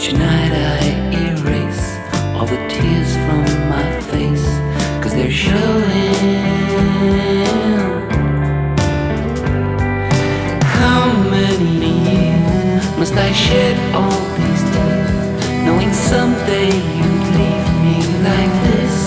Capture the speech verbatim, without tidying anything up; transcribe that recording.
Each night I erase all the tears from my face, 'cause they're showing. How many years must I shed all these tears, knowing someday you'd leave me like this?